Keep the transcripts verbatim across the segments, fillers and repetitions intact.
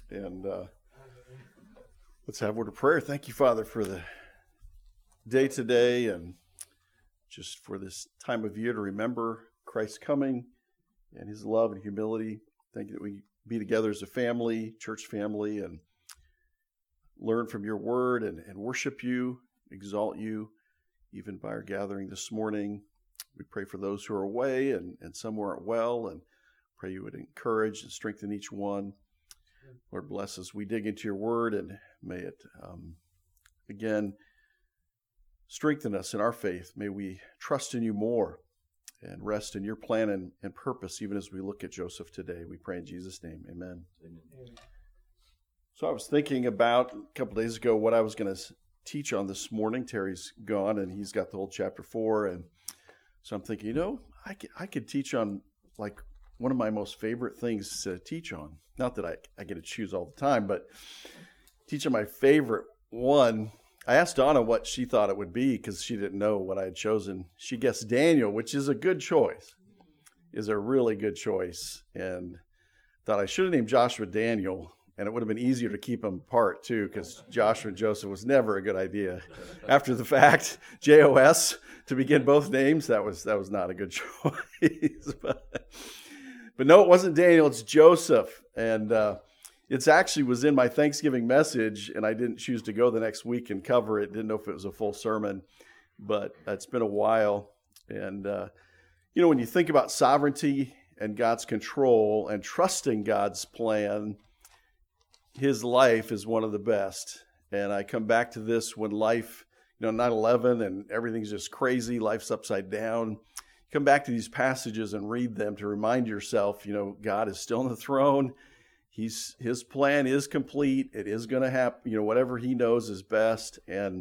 And uh, let's have a word of prayer. Thank you, Father, for the day today and just for this time of year to remember Christ's coming and his love and humility. Thank you that we be together as a family, church family, and learn from your word and, and worship you, exalt you, even by our gathering this morning. We pray for those who are away and, and some who aren't well, and pray you would encourage and strengthen each one. Lord, bless us. We dig into your word, and may it, um, again, strengthen us in our faith. May we trust in you more and rest in your plan and, and purpose, even as we look at Joseph today. We pray in Jesus' name. Amen. Amen. So I was thinking about a couple days ago what I was going to teach on this morning. Terry's gone, and he's got the whole chapter four, and so I'm thinking, you know, I could, I could teach on like one of my most favorite things to teach on. Not that I, I get to choose all the time, but teach on my favorite one. I asked Donna what she thought it would be because she didn't know what I had chosen. She guessed Daniel, which is a good choice, is a really good choice. And thought I should have named Joshua Daniel, and it would have been easier to keep them apart too, because Joshua and Joseph was never a good idea. After the fact, J O S to begin both names, that was that was not a good choice. but, but no, it wasn't Daniel, it's Joseph. And uh, it's actually was in my Thanksgiving message, and I didn't choose to go the next week and cover it. Didn't know if it was a full sermon, but it's been a while. And, uh, you know, when you think about sovereignty and God's control and trusting God's plan, his life is one of the best. And I come back to this when life, you know, nine eleven and everything's just crazy, life's upside down. Come back to these passages and read them to remind yourself, you know, God is still on the throne. He's his plan is complete. It is going to happen. You know, whatever he knows is best. And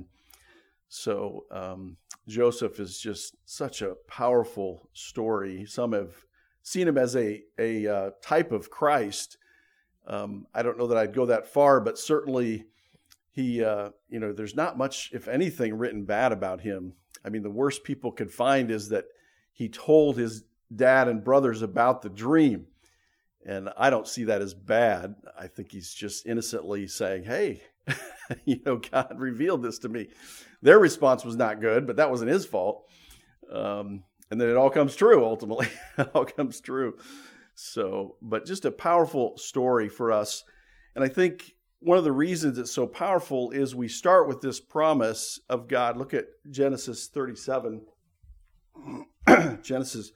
so um, Joseph is just such a powerful story. Some have seen him as a a uh, type of Christ. Um, I don't know that I'd go that far, but certainly he, uh, you know, there's not much, if anything, written bad about him. I mean, the worst people could find is that he told his dad and brothers about the dream. And I don't see that as bad. I think he's just innocently saying, hey, you know, God revealed this to me. Their response was not good, but that wasn't his fault. Um, and then it all comes true, ultimately. It all comes true. So, but just a powerful story for us. And I think one of the reasons it's so powerful is we start with this promise of God. Look at Genesis thirty-seven. Genesis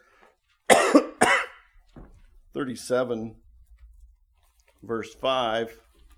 thirty-seven, verse five.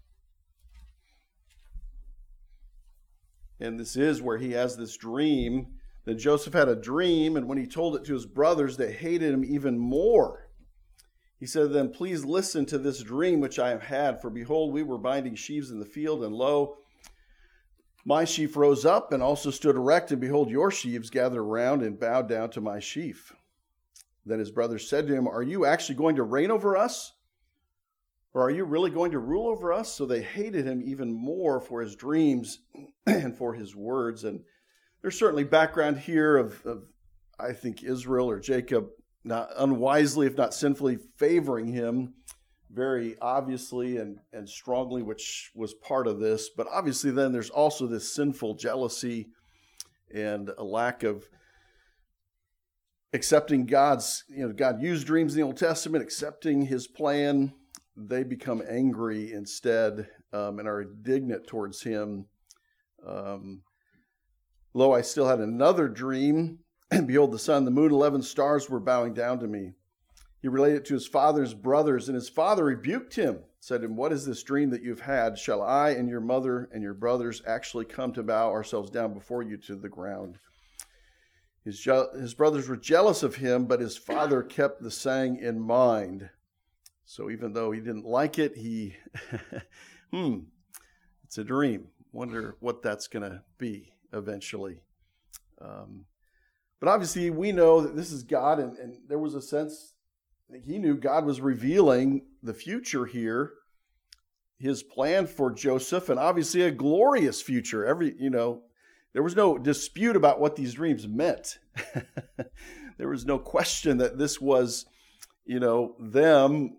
And this is where he has this dream. That Joseph had a dream, and when he told it to his brothers, they hated him even more. He said to them, please listen to this dream which I have had. For behold, we were binding sheaves in the field, and lo, my sheaf rose up and also stood erect, and behold, your sheaves gathered around and bowed down to my sheaf. Then his brothers said to him, are you actually going to reign over us? Or are you really going to rule over us? So they hated him even more for his dreams and for his words. And there's certainly background here of, of I think, Israel or Jacob not unwisely, if not sinfully, favoring him very obviously and, and strongly, which was part of this. But obviously then there's also this sinful jealousy and a lack of accepting God's, you know, God used dreams in the Old Testament, accepting his plan. They become angry instead um, and are indignant towards him. Um, Lo, I still had another dream, and behold, the sun, the moon, eleven stars were bowing down to me. He related it to his father's brothers, and his father rebuked him, said to him, what is this dream that you've had? Shall I and your mother and your brothers actually come to bow ourselves down before you to the ground? His, je- his brothers were jealous of him, but his father kept the saying in mind. So even though he didn't like it, he, hmm, it's a dream. Wonder what that's going to be eventually. Um, but obviously we know that this is God, and, and there was a sense that he knew God was revealing the future here, his plan for Joseph, and obviously a glorious future. Every, you know, there was no dispute about what these dreams meant. There was no question that this was, you know, them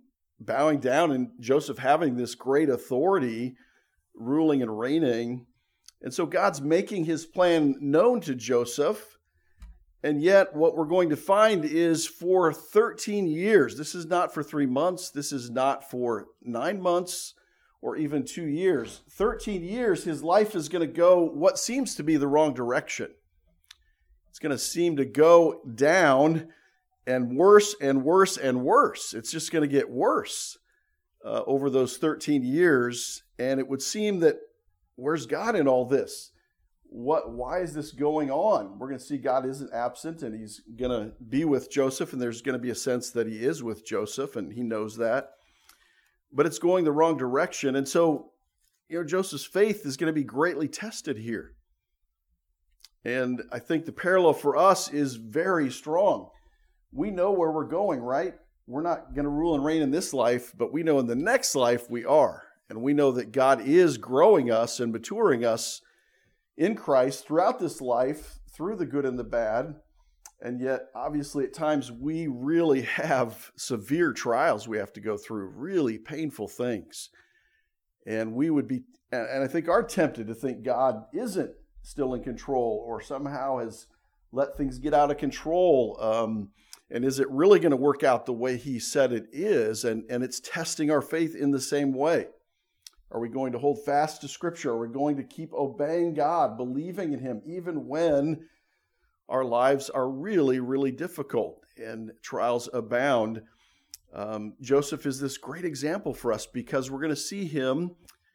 bowing down and Joseph having this great authority, ruling and reigning. And so God's making his plan known to Joseph. And yet what we're going to find is for thirteen years, this is not for three months, this is not for nine months or even two years. thirteen years, his life is going to go what seems to be the wrong direction. It's going to seem to go down and worse and worse and worse. It's just going to get worse uh, over those thirteen years. And it would seem that, where's God in all this? What? Why is this going on? We're going to see God isn't absent, and he's going to be with Joseph, and there's going to be a sense that he is with Joseph, and he knows that. But it's going the wrong direction. And so, you know, Joseph's faith is going to be greatly tested here. And I think the parallel for us is very strong. We know where we're going, right? We're not going to rule and reign in this life, but we know in the next life we are. And we know that God is growing us and maturing us in Christ throughout this life, through the good and the bad. And yet, obviously, at times we really have severe trials we have to go through, really painful things. And we would be, and I think are tempted to think God isn't still in control or somehow has let things get out of control. Um, and is it really going to work out the way he said it is? And, and it's testing our faith in the same way. Are we going to hold fast to Scripture? Are we going to keep obeying God, believing in him, even when our lives are really, really difficult and trials abound? Um, Joseph is this great example for us because we're going to see him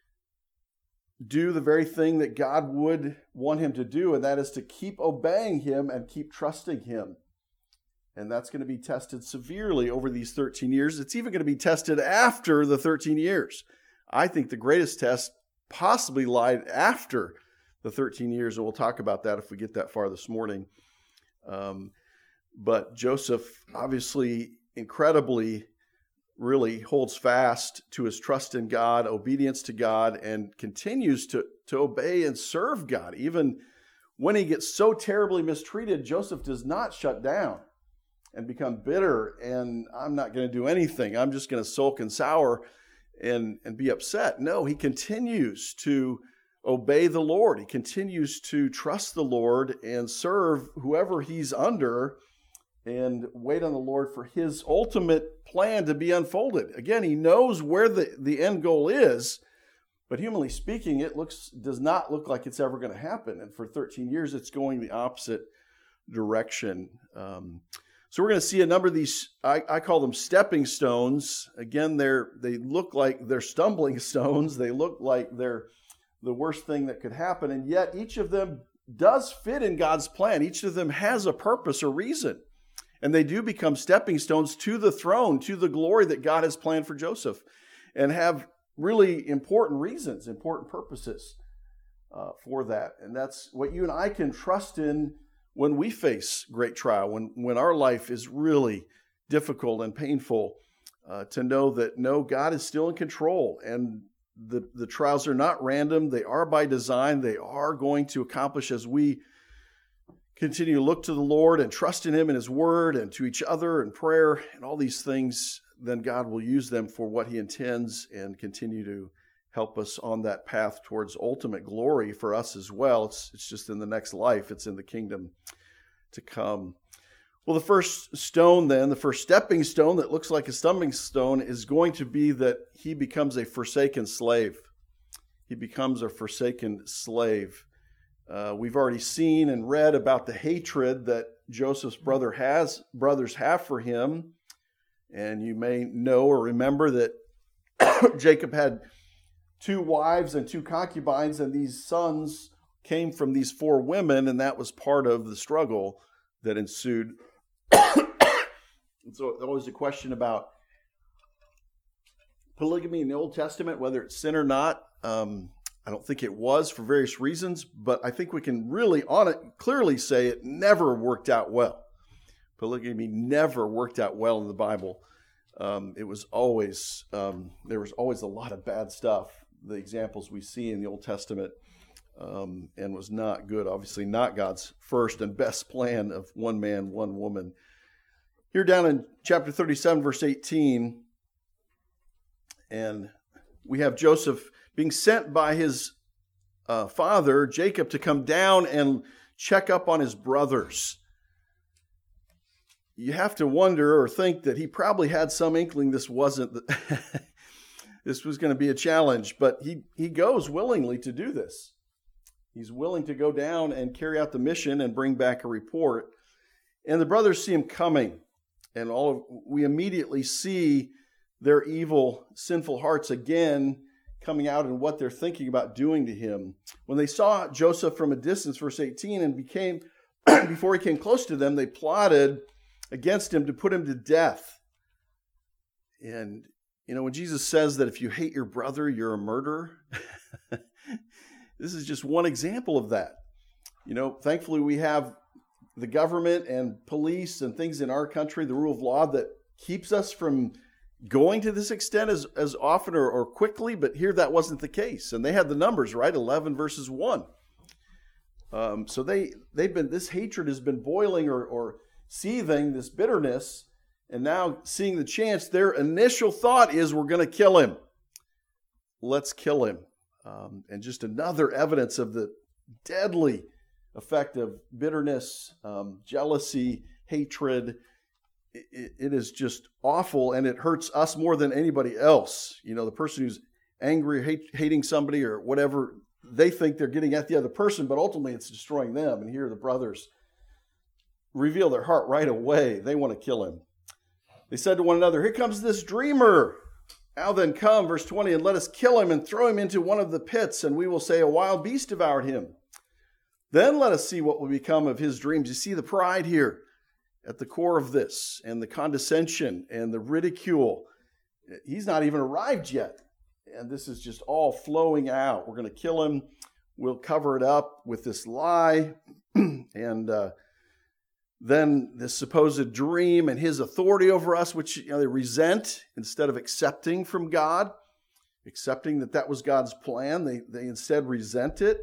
do the very thing that God would want him to do, and that is to keep obeying him and keep trusting him. And that's going to be tested severely over these thirteen years. It's even going to be tested after the thirteen years. I think the greatest test possibly lied after the thirteen years, and we'll talk about that if we get that far this morning. Um, but Joseph, obviously, incredibly, really holds fast to his trust in God, obedience to God, and continues to, to obey and serve God. Even when he gets so terribly mistreated, Joseph does not shut down and become bitter, and I'm not going to do anything. I'm just going to sulk and sour and, and be upset. No, he continues to obey the Lord. He continues to trust the Lord and serve whoever he's under and wait on the Lord for his ultimate plan to be unfolded. Again, he knows where the, the end goal is, but humanly speaking, it looks does not look like it's ever going to happen. And for thirteen years, it's going the opposite direction. Um, so we're going to see a number of these, I, I call them stepping stones. Again, they're they look like they're stumbling stones. They look like they're the worst thing that could happen. And yet each of them does fit in God's plan. Each of them has a purpose or reason. And they do become stepping stones to the throne, to the glory that God has planned for Joseph, and have really important reasons, important purposes uh, for that. And that's what you and I can trust in when we face great trial, when, when our life is really difficult and painful, uh, to know that, no, God is still in control, and the, the trials are not random. They are by design. They are going to accomplish as we continue to look to the Lord and trust in him and his word and to each other and prayer and all these things. Then God will use them for what he intends and continue to help us on that path towards ultimate glory for us as well. It's, it's just in the next life. It's in the kingdom to come. Well, the first stone then, the first stepping stone that looks like a stumbling stone is going to be that he becomes a forsaken slave. He becomes a forsaken slave. Uh, we've already seen and read about the hatred that Joseph's brother has, brothers have for him. And you may know or remember that Jacob had two wives and two concubines, and these sons came from these four women, and that was part of the struggle that ensued. And so there was a question about polygamy in the Old Testament, whether it's sin or not. Um, I don't think it was for various reasons, but I think we can really on it clearly say it never worked out well. Polygamy never worked out well in the Bible. Um, it was always, um, there was always a lot of bad stuff. The examples we see in the Old Testament, um, and was not good. Obviously not God's first and best plan of one man, one woman. Here down in chapter thirty-seven, verse eighteen, And we have Joseph being sent by his uh, father, Jacob, to come down and check up on his brothers. You have to wonder or think that he probably had some inkling this wasn't, the this was going to be a challenge, but he, he goes willingly to do this. He's willing to go down and carry out the mission and bring back a report. And the brothers see him coming, and all of, we immediately see their evil, sinful hearts again coming out in what they're thinking about doing to him. When they saw Joseph from a distance, verse eighteen, and became before he came close to them, they plotted against him to put him to death. And, you know, when Jesus says that if you hate your brother, you're a murderer, this is just one example of that. You know, thankfully we have the government and police and things in our country, the rule of law, that keeps us from going to this extent as, as often or, or quickly, but here that wasn't the case. And they had the numbers, right? eleven versus one. Um, so they, they've been, this hatred has been boiling or, or seething, this bitterness, and now seeing the chance, their initial thought is, we're going to kill him. Let's kill him. Um, and just another evidence of the deadly effect of bitterness, um, jealousy, hatred. It, it is just awful, and it hurts us more than anybody else. You know, the person who's angry, hate, hating somebody or whatever, they think they're getting at the other person, but ultimately it's destroying them. And here the brothers reveal their heart right away. They want to kill him. They said to one another, here comes this dreamer. Now then come, verse twenty, and let us kill him and throw him into one of the pits, and we will say a wild beast devoured him. Then let us see what will become of his dreams. You see the pride here at the core of this, and the condescension and the ridicule. He's not even arrived yet. And this is just all flowing out. We're going to kill him. We'll cover it up with this lie. and uh, then this supposed dream and his authority over us, which you know, they resent instead of accepting from God, accepting that that was God's plan. They, they instead resent it.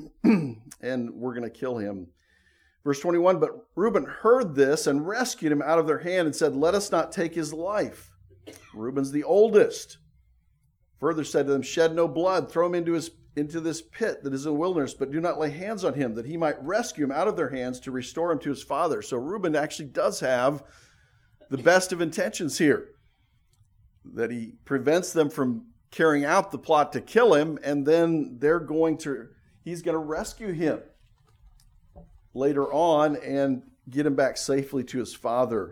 And we're going to kill him. Verse twenty-one, but Reuben heard this and rescued him out of their hand and said, let us not take his life. Reuben's the oldest. Further said to them, shed no blood, throw him into his into this pit that is in the wilderness, but do not lay hands on him, that he might rescue him out of their hands to restore him to his father. So Reuben actually does have the best of intentions here, that he prevents them from carrying out the plot to kill him, and then they're going to, he's going to rescue him later on and get him back safely to his father.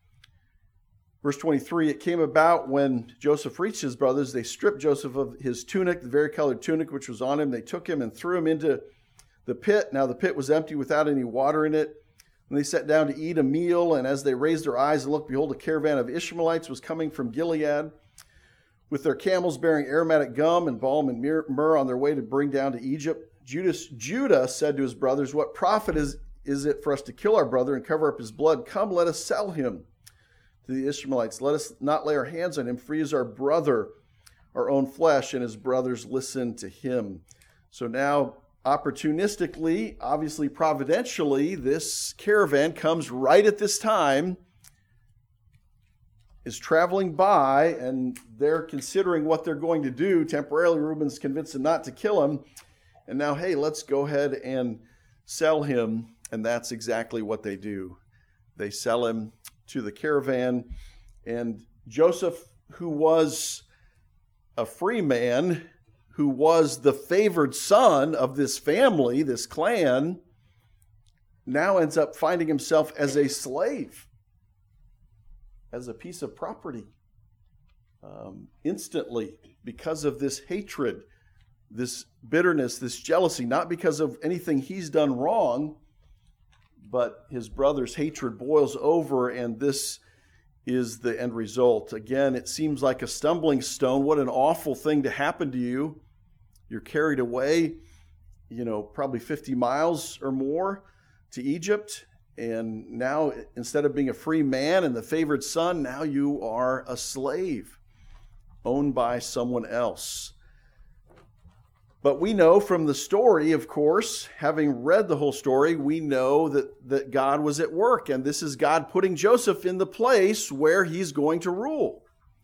Verse twenty-three, it came about when Joseph reached his brothers, they stripped Joseph of his tunic, the varicolored tunic which was on him. They took him and threw him into the pit. Now the pit was empty without any water in it. And they sat down to eat a meal, and as they raised their eyes and looked, behold, a caravan of Ishmaelites was coming from Gilead with their camels bearing aromatic gum and balm and myrrh on their way to bring down to Egypt. Judas, Judah said to his brothers, what profit is, is it for us to kill our brother and cover up his blood? Come, let us sell him to the Ishmaelites. Let us not lay our hands on him, for he is our brother, our own flesh. And his brothers listened to him. So now, opportunistically, obviously providentially, this caravan comes right at this time, is traveling by, and they're considering what they're going to do. Temporarily, Reuben's convinced them not to kill him. And now, hey, let's go ahead and sell him. And that's exactly what they do. They sell him to the caravan. And Joseph, who was a free man, who was the favored son of this family, this clan, now ends up finding himself as a slave, as a piece of property, um, instantly, because of this hatred, this bitterness, this jealousy, not because of anything he's done wrong, but his brother's hatred boils over, and this is the end result. Again, it seems like a stumbling stone. What an awful thing to happen to you. You're carried away, you know, probably fifty miles or more to Egypt, and now instead of being a free man and the favored son, now you are a slave owned by someone else. But we know from the story, of course, having read the whole story, we know that, that God was at work. And this is God putting Joseph in the place where he's going to rule.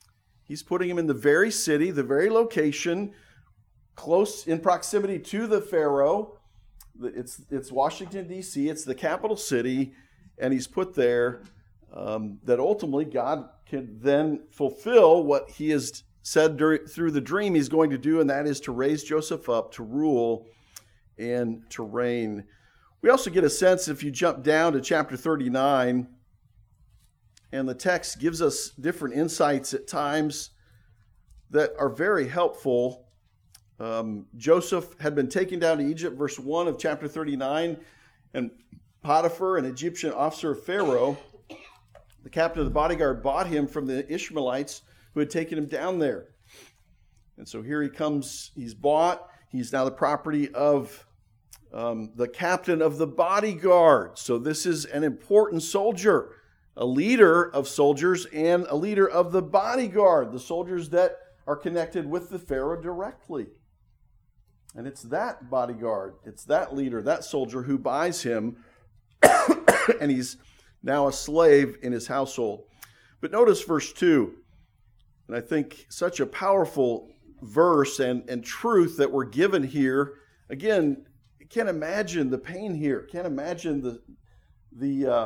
He's putting him in the very city, the very location, close in proximity to the Pharaoh. It's, it's Washington, D C It's the capital city, and he's put there um, that ultimately God can then fulfill what he has said during, through the dream he's going to do, and that is to raise Joseph up to rule and to reign. We also get a sense, if you jump down to chapter thirty-nine, and the text gives us different insights at times that are very helpful. Um, Joseph had been taken down to Egypt, verse one of chapter thirty-nine, and Potiphar, an Egyptian officer of Pharaoh, the captain of the bodyguard, bought him from the Ishmaelites who had taken him down there. And so here he comes, he's bought, he's now the property of um, the captain of the bodyguard. So this is an important soldier, a leader of soldiers and a leader of the bodyguard, the soldiers that are connected with the Pharaoh directly. And it's that bodyguard, it's that leader, that soldier who buys him, and he's now a slave in his household. But notice verse two, and I think such a powerful verse and, and truth that we're given here. Again, can't imagine the pain here, can't imagine the, the uh,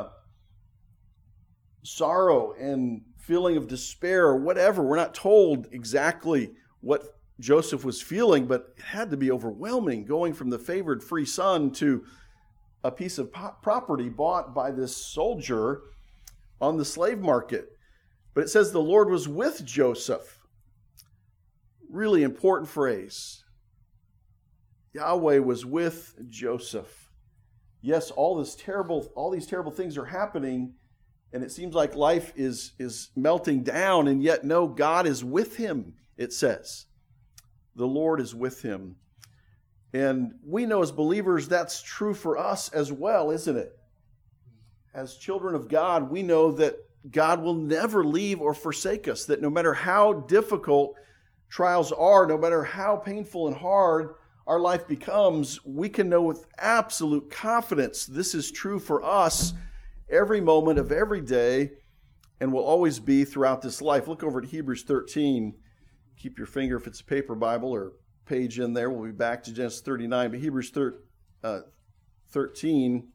sorrow and feeling of despair or whatever. We're not told exactly what Joseph was feeling, but it had to be overwhelming, going from the favored free son to a piece of property bought by this soldier on the slave market. But it says the Lord was with Joseph. Really important phrase. Yahweh was with Joseph. Yes, all this terrible, all these terrible things are happening, and it seems like life is, is melting down, and yet no, God is with him, it says. The Lord is with him. And we know as believers that's true for us as well, isn't it? As children of God, we know that God will never leave or forsake us, that no matter how difficult trials are, no matter how painful and hard our life becomes, we can know with absolute confidence this is true for us every moment of every day and will always be throughout this life. Look over at Hebrews thirteen. Keep your finger if it's a paper Bible or page in there. We'll be back to Genesis thirty-nine, but Hebrews thirteen.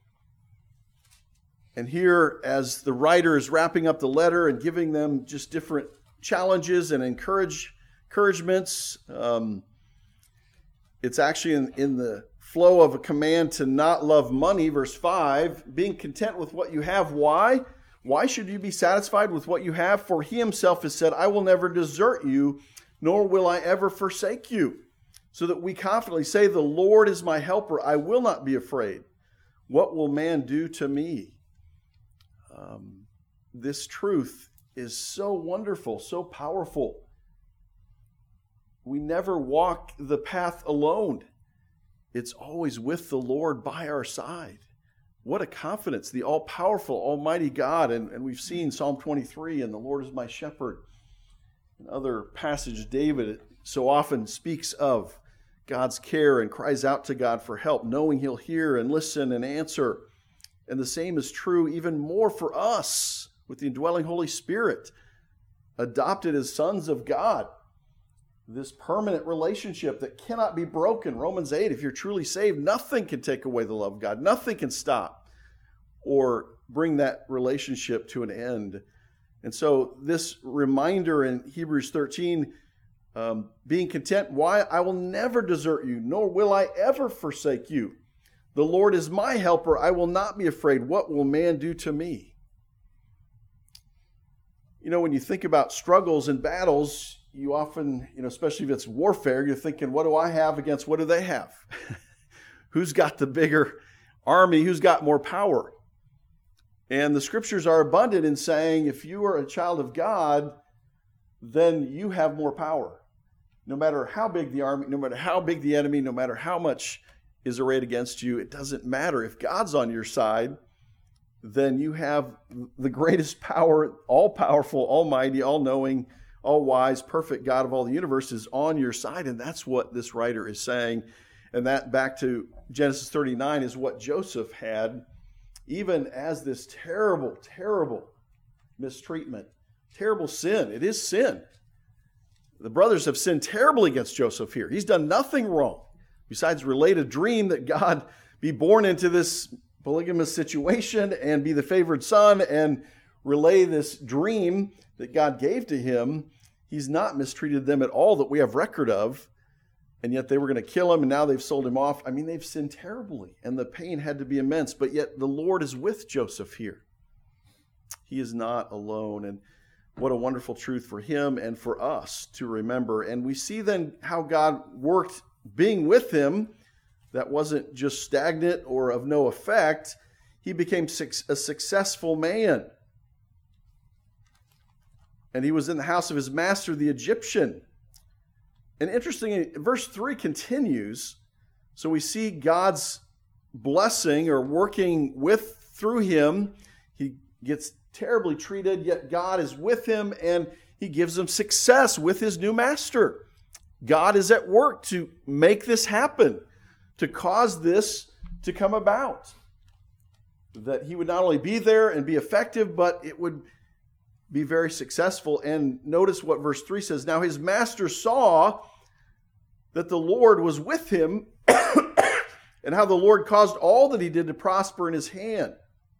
And here, as the writer is wrapping up the letter and giving them just different challenges and encourage, encouragements, um, it's actually in, in the flow of a command to not love money, verse five, being content with what you have. Why? Why should you be satisfied with what you have? For he himself has said, I will never desert you, nor will I ever forsake you. So that we confidently say, the Lord is my helper. I will not be afraid. What will man do to me? Um, this truth is so wonderful, so powerful. We never walk the path alone. It's always with the Lord by our side. What a confidence, the all-powerful, almighty God. And, and we've seen Psalm twenty-three, and the Lord is my shepherd. And other passages, David so often speaks of God's care and cries out to God for help, knowing he'll hear and listen and answer. And the same is true even more for us with the indwelling Holy Spirit, adopted as sons of God. This permanent relationship that cannot be broken. Romans eight, if you're truly saved, nothing can take away the love of God. Nothing can stop or bring that relationship to an end. And so this reminder in Hebrews thirteen, um, being content, why? I will never desert you, nor will I ever forsake you. The Lord is my helper. I will not be afraid. What will man do to me? You know, when you think about struggles and battles, you often, you know, especially if it's warfare, you're thinking, what do I have against what do they have? Who's got the bigger army? Who's got more power? And the scriptures are abundant in saying, if you are a child of God, then you have more power. No matter how big the army, no matter how big the enemy, no matter how much is arrayed against you, it doesn't matter. If God's on your side, then you have the greatest power, all-powerful, almighty, all-knowing, all-wise, perfect God of all the universe is on your side. And that's what this writer is saying. And that, back to Genesis thirty-nine, is what Joseph had, even as this terrible, terrible mistreatment terrible sin. It is sin. The brothers have sinned terribly against Joseph here. He's done nothing wrong besides relate a dream that God be born into this polygamous situation and be the favored son and relay this dream that God gave to him. He's not mistreated them at all that we have record of, and yet they were going to kill him, and now they've sold him off. I mean, they've sinned terribly, and the pain had to be immense, but yet the Lord is with Joseph here. He is not alone, and what a wonderful truth for him and for us to remember. And we see then how God worked being with him. That wasn't just stagnant or of no effect. He became a successful man. And he was in the house of his master, the Egyptian. And interestingly, verse three continues. So we see God's blessing or working with through him. He gets terribly treated, yet God is with him and he gives him success with his new master. God is at work to make this happen, to cause this to come about. That he would not only be there and be effective, but it would be very successful. And notice what verse three says. Now his master saw that the Lord was with him and how the Lord caused all that he did to prosper in his hand.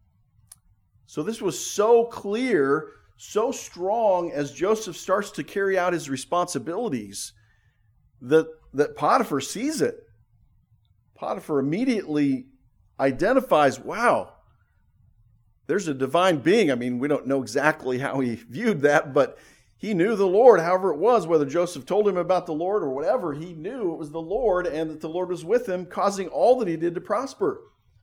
So this was so clear, so strong as Joseph starts to carry out his responsibilities that, that Potiphar sees it. Potiphar immediately identifies, wow, there's a divine being. I mean, we don't know exactly how he viewed that, but he knew the Lord, however it was, whether Joseph told him about the Lord or whatever, he knew it was the Lord and that the Lord was with him, causing all that he did to prosper.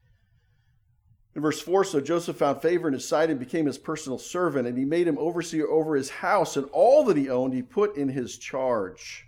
In verse four, so Joseph found favor in his sight and became his personal servant, and he made him overseer over his house, and all that he owned he put in his charge.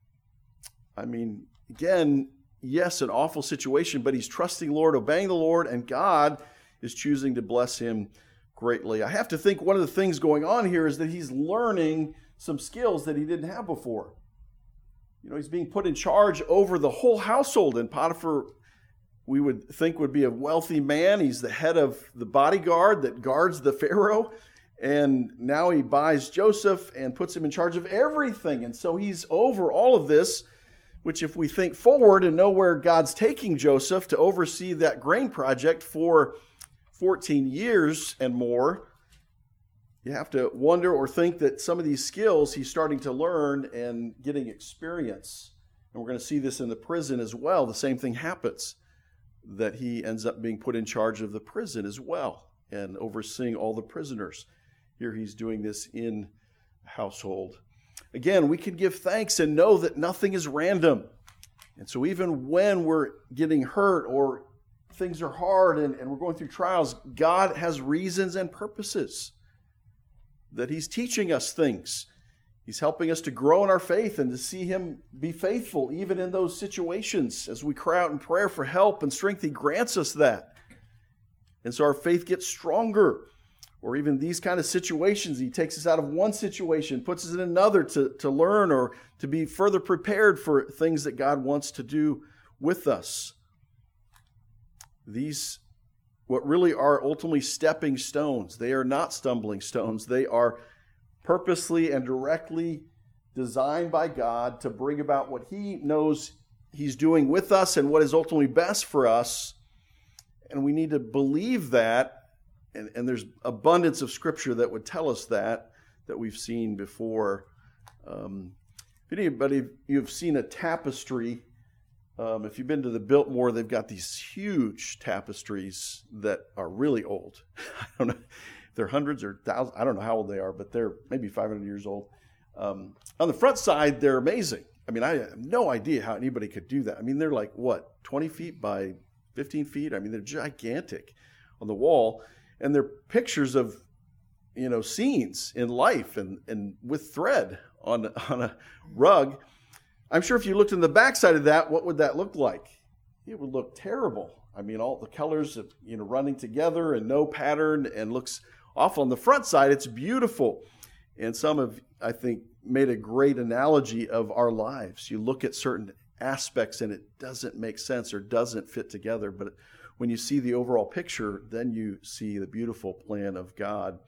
I mean, again, yes, an awful situation, but he's trusting the Lord, obeying the Lord, and God is choosing to bless him greatly. I have to think one of the things going on here is that he's learning some skills that he didn't have before. You know, he's being put in charge over the whole household, and Potiphar, we would think, would be a wealthy man. He's the head of the bodyguard that guards the Pharaoh. And now he buys Joseph and puts him in charge of everything. And so he's over all of this, which if we think forward and know where God's taking Joseph to oversee that grain project for fourteen years and more, you have to wonder or think that some of these skills he's starting to learn and getting experience. And we're going to see this in the prison as well. The same thing happens, that he ends up being put in charge of the prison as well and overseeing all the prisoners. Here he's doing this in household. Again, we can give thanks and know that nothing is random. And so even when we're getting hurt or things are hard and, and we're going through trials, God has reasons and purposes that he's teaching us things. He's helping us to grow in our faith and to see him be faithful even in those situations. As we cry out in prayer for help and strength, he grants us that. And so our faith gets stronger. Or even these kind of situations, he takes us out of one situation, puts us in another to, to learn or to be further prepared for things that God wants to do with us. These, what really are ultimately stepping stones. They are not stumbling stones. They are purposely and directly designed by God to bring about what he knows he's doing with us and what is ultimately best for us. And we need to believe that. And, and there's abundance of scripture that would tell us that, that we've seen before. Um, if anybody, you've seen a tapestry, um, if you've been to the Biltmore, they've got these huge tapestries that are really old. I don't know if they're hundreds or thousands. I don't know how old they are, but they're maybe five hundred years old. Um, on the front side, they're amazing. I mean, I have no idea how anybody could do that. I mean, they're like, what, twenty feet by fifteen feet? I mean, they're gigantic on the wall. And they're pictures of, you know, scenes in life and, and with thread on, on a rug. I'm sure if you looked in the backside of that, what would that look like? It would look terrible. I mean, all the colors, of, you know, running together and no pattern and looks awful. On the front side, it's beautiful. And some have, I think, made a great analogy of our lives. You look at certain aspects and it doesn't make sense or doesn't fit together, but when you see the overall picture, then you see the beautiful plan of God.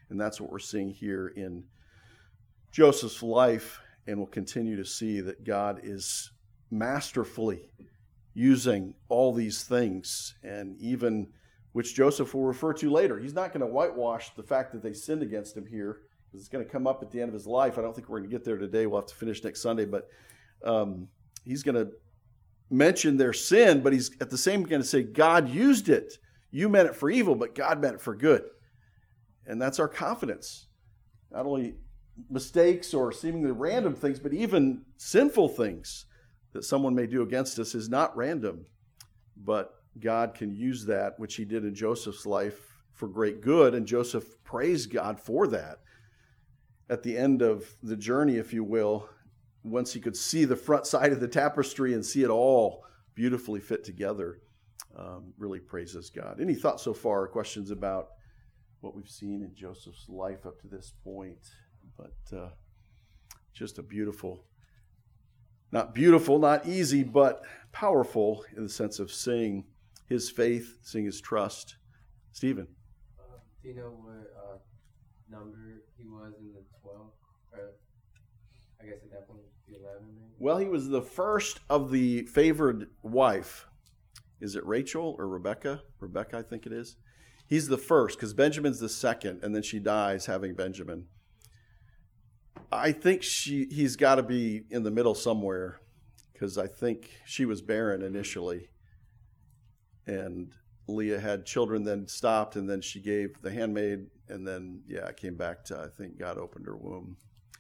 And that's what we're seeing here in Joseph's life, and we'll continue to see that God is masterfully using all these things, and even which Joseph will refer to later. He's not going to whitewash the fact that they sinned against him here, because it's going to come up at the end of his life. I don't think we're going to get there today. We'll have to finish next Sunday, but um, he's going to mention their sin, but he's at the same going to say, God used it. You meant it for evil, but God meant it for good. And that's our confidence. Not only mistakes or seemingly random things, but even sinful things that someone may do against us is not random. But God can use that, which he did in Joseph's life, for great good. And Joseph praised God for that. At the end of the journey, if you will, once he could see the front side of the tapestry and see it all beautifully fit together, um, really praises God. Any thoughts so far, questions about what we've seen in Joseph's life up to this point? But uh, just a beautiful, not beautiful, not easy, but powerful in the sense of seeing his faith, seeing his trust. Stephen? Uh, do you know what uh, number he was in the twelve? Or I guess at that point, the eleven maybe? Well, he was the first of the favored wife. Is it Rachel or Rebecca? Rebecca, I think it is. He's the first, because Benjamin's the second, and then she dies having Benjamin. I think she he's got to be in the middle somewhere, because I think she was barren initially, and Leah had children, then stopped, and then she gave the handmaid, and then, yeah, it came back to, I think God opened her womb.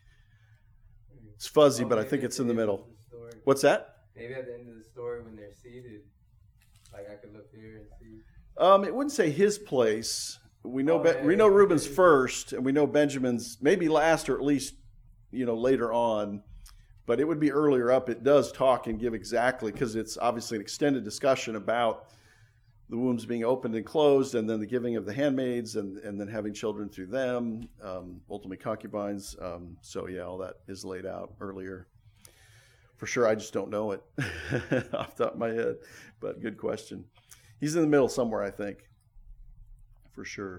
It's fuzzy, oh, but I think it's in the middle. The What's that? Maybe at the end of the story when they're seated, like I could look there and see. Um, it wouldn't say his place. We know Oh, Be- yeah, we know yeah. Reuben's first, and we know Benjamin's maybe last, or at least, you know, later on. But it would be earlier up. It does talk and give exactly, because it's obviously an extended discussion about the wombs being opened and closed, and then the giving of the handmaids, and, and then having children through them, um, ultimately concubines. Um, so, yeah, all that is laid out earlier. For sure, I just don't know it off the top of my head, but good question. He's in the middle somewhere, I think, for sure.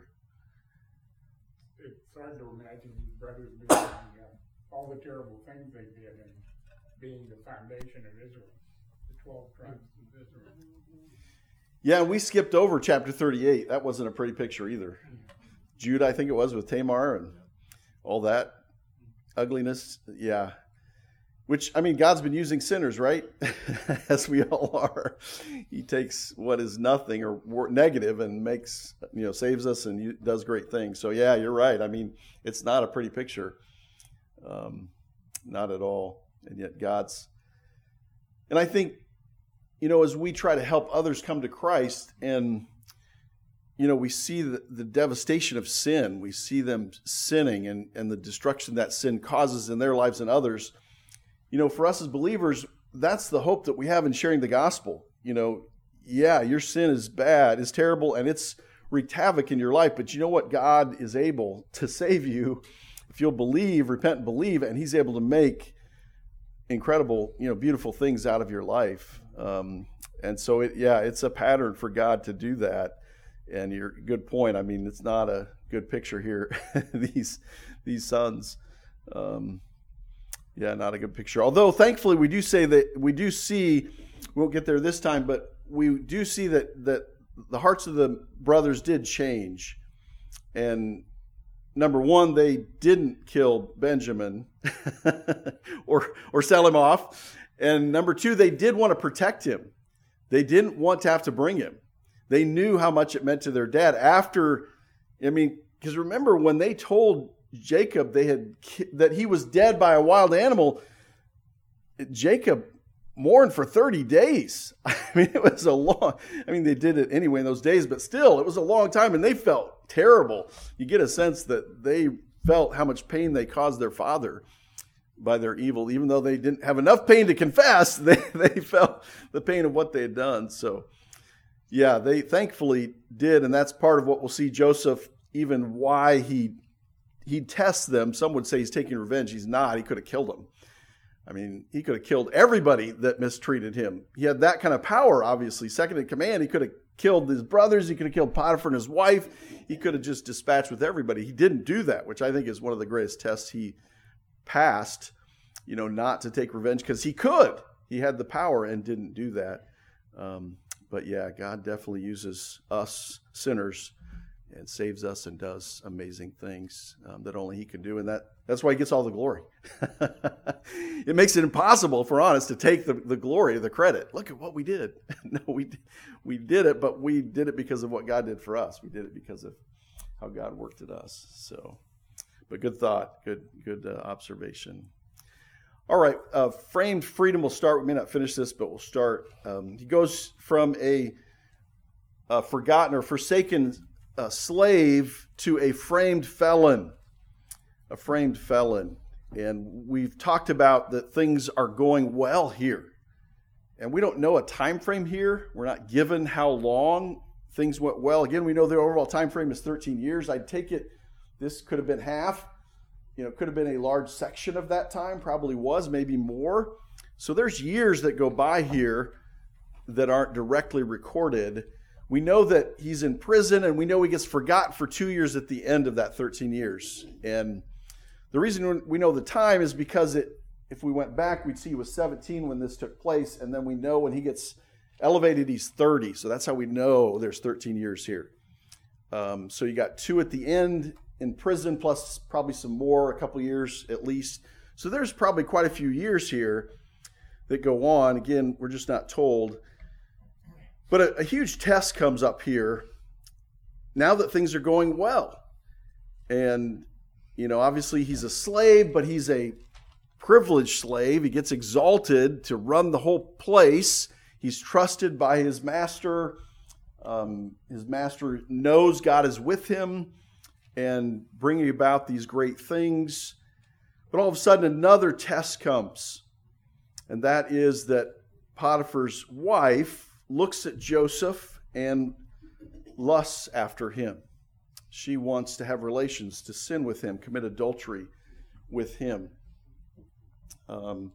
It's hard to imagine these brothers doing uh, all the terrible things they did and being the foundation of Israel, the twelve tribes of Israel. Yeah, we skipped over chapter thirty-eight. That wasn't a pretty picture either. Judah, I think it was, with Tamar and all that ugliness. Yeah. Which, I mean, God's been using sinners, right? As we all are. He takes what is nothing or negative and makes, you know, saves us and does great things. So, yeah, you're right. I mean, it's not a pretty picture. Um, not at all. And yet God's, and I think, you know, as we try to help others come to Christ, and, you know, we see the, the devastation of sin. We see them sinning, and, and the destruction that sin causes in their lives and others. You know, for us as believers, that's the hope that we have in sharing the gospel. You know, yeah, your sin is bad, is terrible, and it's wreaked havoc in your life. But you know what? God is able to save you if you'll believe, repent and believe, and he's able to make incredible, you know, beautiful things out of your life. Um, and so, it, yeah, it's a pattern for God to do that. And you're good point. I mean, it's not a good picture here. these these sons. Um, Yeah, not a good picture. Although, thankfully, we do say that we do see, we won't get there this time, but we do see that that the hearts of the brothers did change. And number one, they didn't kill Benjamin or or sell him off. And number two, they did want to protect him. They didn't want to have to bring him. They knew how much it meant to their dad. After, I mean, because remember when they told Jacob they had that he was dead by a wild animal, Jacob mourned for thirty days. I mean, it was a long, I mean, they did it anyway in those days, but still, it was a long time, and they felt terrible. You get a sense that they felt how much pain they caused their father by their evil. Even though they didn't have enough pain to confess, they, they felt the pain of what they had done. So, yeah, they thankfully did, and that's part of what we'll see Joseph, even why he He tests them. Some would say he's taking revenge. He's not. He could have killed them. I mean, he could have killed everybody that mistreated him. He had that kind of power, obviously. Second in command, he could have killed his brothers. He could have killed Potiphar and his wife. He could have just dispatched with everybody. He didn't do that, which I think is one of the greatest tests he passed, you know, not to take revenge, because he could. He had the power and didn't do that. Um, but yeah, God definitely uses us sinners and saves us and does amazing things um, that only he can do. And that, that's why he gets all the glory. It makes it impossible, if we're honest, to take the, the glory, the credit. Look at what we did. No, we, we did it, but we did it because of what God did for us. We did it because of how God worked at us. So, but good thought, good, good uh, observation. All right, uh, framed freedom will start. We may not finish this, but we'll start. Um, he goes from a, a forgotten or forsaken uh, slave to a framed felon. A framed felon. And we've talked about that things are going well here. And we don't know a time frame here. We're not given how long things went well. Again, we know the overall time frame is thirteen years. I'd take it this could have been half. You know, it could have been a large section of that time, probably was, maybe more. So there's years that go by here that aren't directly recorded. We know that he's in prison, and we know he gets forgotten for two years at the end of that thirteen years. And the reason we know the time is because it, if we went back, we'd see he was seventeen when this took place, and then we know when he gets elevated, he's thirty. So that's how we know there's thirteen years here. Um, so you got two at the end in prison, plus probably some more, a couple years at least. So there's probably quite a few years here that go on. Again, we're just not told. But a, a huge test comes up here now that things are going well. And, you know, obviously he's a slave, but he's a privileged slave. He gets exalted to run the whole place. He's trusted by his master. Um, his master knows God is with him and bringing about these great things. But all of a sudden another test comes. And that is that Potiphar's wife looks at Joseph and lusts after him. She wants to have relations, to sin with him, commit adultery with him. Um,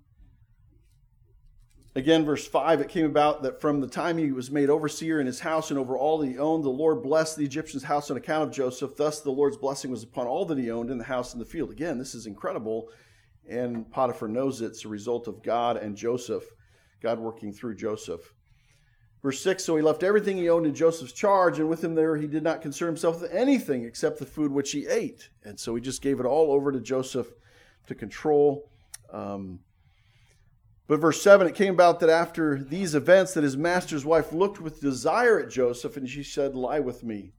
Again, verse five, it came about that from the time he was made overseer in his house and over all that he owned, the Lord blessed the Egyptian's house on account of Joseph. Thus the Lord's blessing was upon all that he owned in the house and the field. Again, this is incredible, and Potiphar knows it's a result of God and Joseph, God working through Joseph. Verse six, so he left everything he owned in Joseph's charge, and with him there he did not concern himself with anything except the food which he ate. And so he just gave it all over to Joseph to control. Um But verse seven, it came about that after these events that his master's wife looked with desire at Joseph, and she said, lie with me.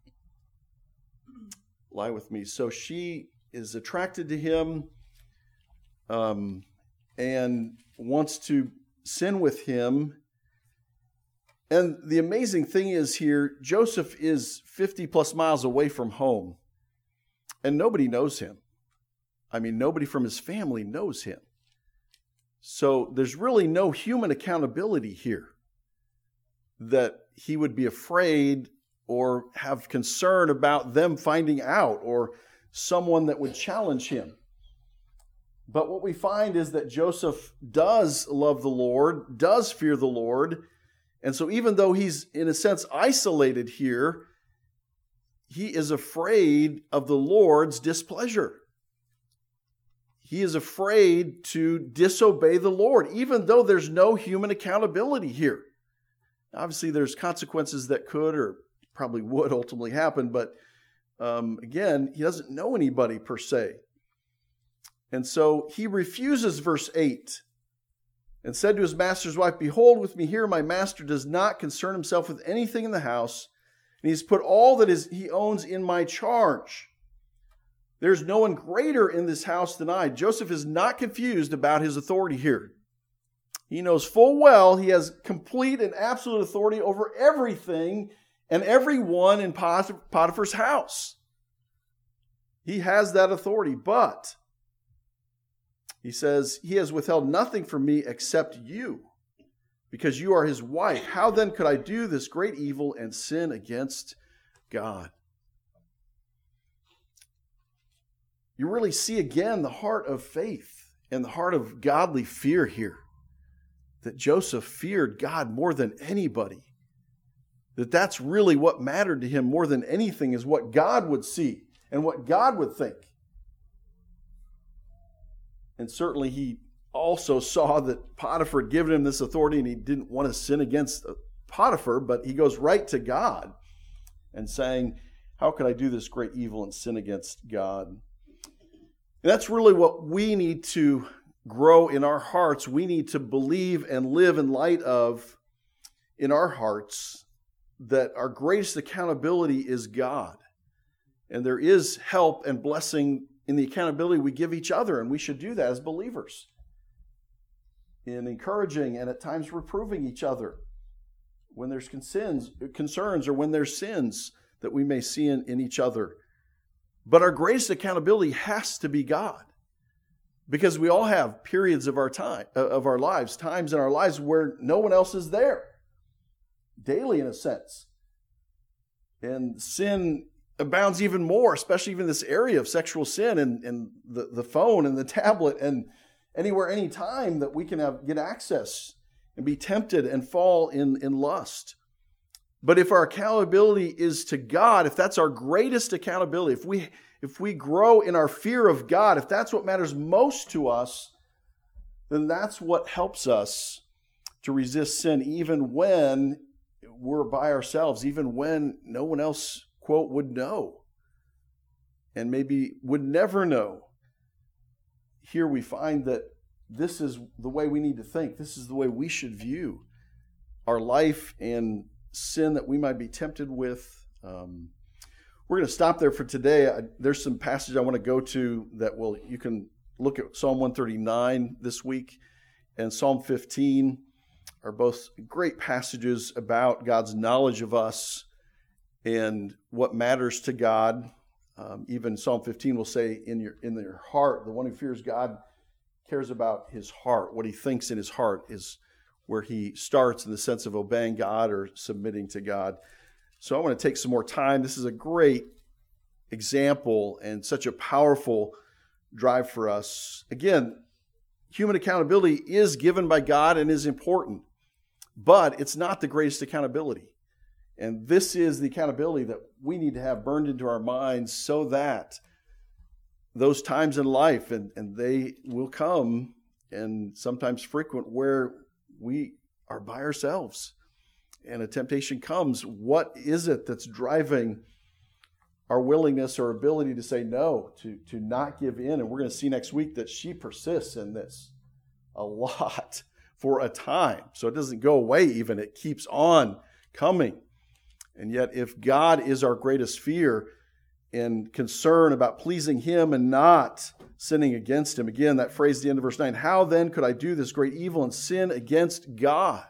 Lie with me. So she is attracted to him um, and wants to sin with him. And the amazing thing is here, Joseph is fifty plus miles away from home, and nobody knows him. I mean, nobody from his family knows him. So there's really no human accountability here that he would be afraid or have concern about them finding out or someone that would challenge him. But what we find is that Joseph does love the Lord, does fear the Lord. And so even though he's in a sense isolated here, he is afraid of the Lord's displeasure. He is afraid to disobey the Lord, even though there's no human accountability here. Obviously, there's consequences that could or probably would ultimately happen, but um, again, he doesn't know anybody per se. And so he refuses verse eight and said to his master's wife, behold, with me here, my master does not concern himself with anything in the house, and he's put all that is he owns in my charge. There's no one greater in this house than I. Joseph is not confused about his authority here. He knows full well he has complete and absolute authority over everything and everyone in Potiphar's house. He has that authority, but he says, he has withheld nothing from me except you, because you are his wife. How then could I do this great evil and sin against God? You really see again the heart of faith and the heart of godly fear here. That Joseph feared God more than anybody. That that's really what mattered to him more than anything, is what God would see and what God would think. And certainly he also saw that Potiphar had given him this authority, and he didn't want to sin against Potiphar, but he goes right to God and saying, how could I do this great evil and sin against God? And that's really what we need to grow in our hearts. We need to believe and live in light of, in our hearts, that our greatest accountability is God. And there is help and blessing in the accountability we give each other, and we should do that as believers, in encouraging and at times reproving each other when there's concerns, concerns or when there's sins that we may see in, in each other. But our greatest accountability has to be God, because we all have periods of our time, of our lives, times in our lives where no one else is there, daily in a sense. And sin abounds even more, especially even this area of sexual sin and, and the, the phone and the tablet and anywhere, anytime that we can have get access and be tempted and fall in, in lust. But if our accountability is to God, if that's our greatest accountability, if we if we grow in our fear of God, if that's what matters most to us, then that's what helps us to resist sin even when we're by ourselves, even when no one else, quote, would know, and maybe would never know. Here we find that this is the way we need to think. This is the way we should view our life and sin that we might be tempted with. Um, we're going to stop there for today. I, there's some passage I want to go to that will, you can look at Psalm one thirty-nine this week and Psalm fifteen are both great passages about God's knowledge of us and what matters to God. Um, even Psalm fifteen will say, in your in your heart, the one who fears God cares about his heart. What he thinks in his heart is where he starts in the sense of obeying God or submitting to God. So I want to take some more time. This is a great example and such a powerful drive for us. Again, human accountability is given by God and is important, but it's not the greatest accountability. And this is the accountability that we need to have burned into our minds so that those times in life, and, and they will come, and sometimes frequent, where we are by ourselves and a temptation comes, what is it that's driving our willingness or ability to say no, to, to not give in? And we're going to see next week that she persists in this a lot for a time. So it doesn't go away even. It keeps on coming. And yet if God is our greatest fear and concern about pleasing him and not sinning against him, again, that phrase at the end of verse nine, how then could I do this great evil and sin against God?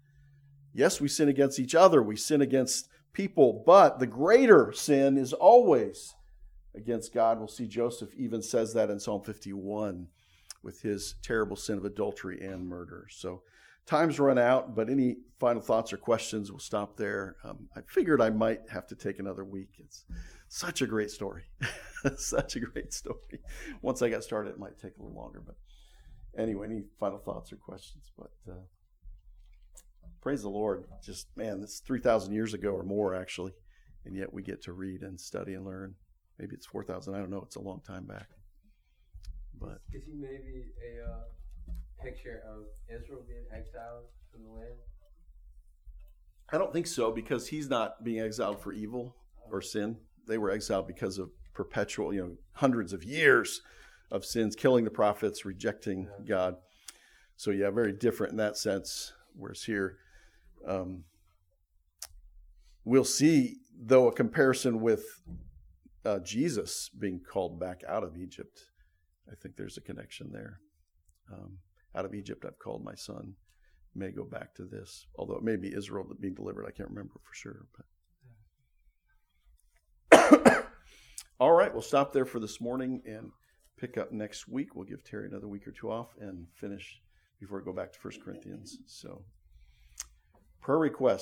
Yes, we sin against each other. We sin against people, but the greater sin is always against God. We'll see Joseph even says that in Psalm fifty-one with his terrible sin of adultery and murder. So time's run out, but any final thoughts or questions, we'll stop there. Um, I figured I might have to take another week. It's such a great story. Such a great story. Once I got started, it might take a little longer. But anyway, any final thoughts or questions? But uh, praise the Lord. Just, man, this is three thousand years ago or more, actually. And yet we get to read and study and learn. Maybe it's four thousand. I don't know. It's a long time back. But is he maybe a uh, picture of Israel being exiled from the land? I don't think so, because he's not being exiled for evil or sin. They were exiled because of perpetual, you know, hundreds of years of sins, killing the prophets, rejecting yeah. God. So yeah, very different in that sense. Whereas here, um, we'll see, though, a comparison with uh, Jesus being called back out of Egypt. I think there's a connection there. Um, out of Egypt I've called my son. May go back to this, although it may be Israel that being delivered. I can't remember for sure. But all right, we'll stop there for this morning and pick up next week. We'll give Terry another week or two off and finish before we go back to First Corinthians. So, prayer requests.